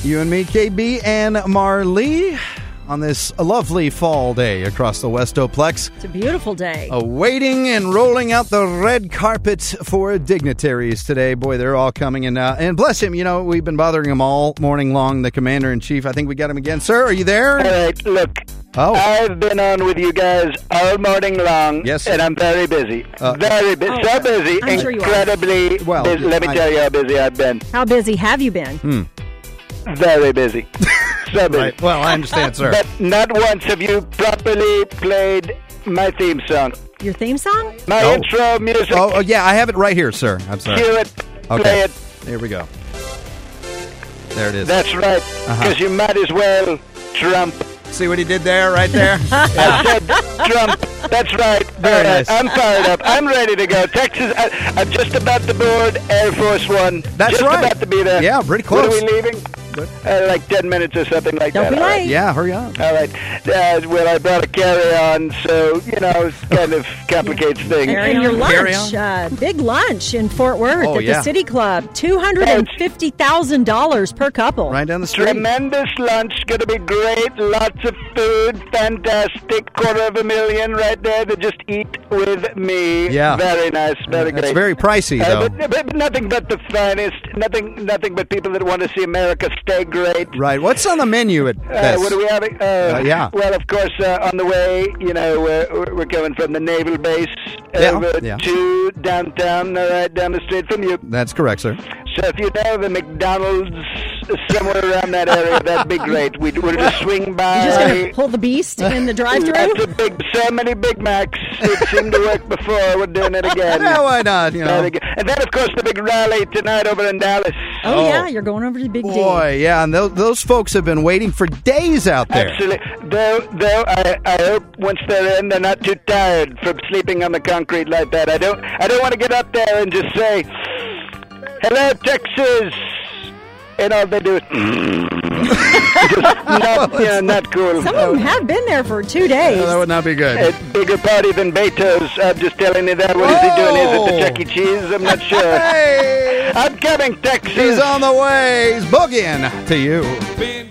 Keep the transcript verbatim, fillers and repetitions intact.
You and me, K B and Marlee, on this lovely fall day across the Westoplex. It's a beautiful day. Awaiting and rolling out the red carpet for dignitaries today. Boy, they're all coming. And, uh, and bless him, you know, we've been bothering him all morning long, the commander-in-chief. I think we got him again. Sir, are you there? All right, look. Oh. I've been on with you guys all morning long, yes, and I'm very busy. Uh, very busy. oh, so busy, I'm sure you are. incredibly well, busy. Let me I, tell you how busy I've been. How busy have you been? Hmm. Very busy. So busy. Right. Well, I understand, sir. But not once have you properly played my theme song. Your theme song? My Oh. intro music. Oh, oh, yeah, I have it right here, sir. I'm sorry. Cue it. Okay. Play it. Here we go. There it is. That's right. Because Uh-huh. you might as well Trump. See what he did there, right there? I said Trump. That's right. Very All right. nice. I'm fired up. I'm ready to go. Texas, I, I'm just about to board Air Force One. That's just right. about to be there. Yeah, pretty When close. are we leaving? Uh, like ten minutes or something like Don't that. be All right. late. Yeah, hurry up. All right. Uh, well, I brought a carry-on, so, you know, it kind of complicates things. And your Carry lunch, uh, big lunch in Fort Worth Oh, at yeah. the City Club, two hundred fifty thousand dollars per couple. Right down the street. Tremendous lunch, going to be great, lots of food, fantastic, quarter of a million right there to just eat with me. Yeah. Very nice, very That's great. very pricey, Uh, though. but, but nothing but the finest, nothing nothing but people that want to see America stay great. Right. What's on the menu at Uh, this? what are we having? Uh, Uh, yeah. Well, of course, uh, on the way, you know, we're, we're coming from the naval base Yeah, over yeah. to downtown, uh, right down the street from you. That's correct, sir. So if you know the McDonald's somewhere around that area, that'd be great. We'd, we'd just swing by. You're just going to pull the beast in the Lots drive-thru? of big, so many Big Macs. It seemed to work before. We're doing it again. Yeah, why not? You know. Very good. And then, of course, the big rally tonight over in Dallas. Oh, Oh. yeah, you're going over to Big D. Boy, yeah, and those, those folks have been waiting for days out there. Absolutely. Though, though I, I hope once they're in, they're not too tired from sleeping on the concrete like that. I don't, I don't want to get up there and just say, "Hello, Texas," and all they do is just not, you know, not cool. Some of them have been there for two days. Yeah, that would not be good. A bigger party than Beto's. I'm just telling you that. What is he doing? Is it the Chuck E. Cheese? I'm not sure. Hey, I'm coming, Texas. he's on the way. He's boogieing to you.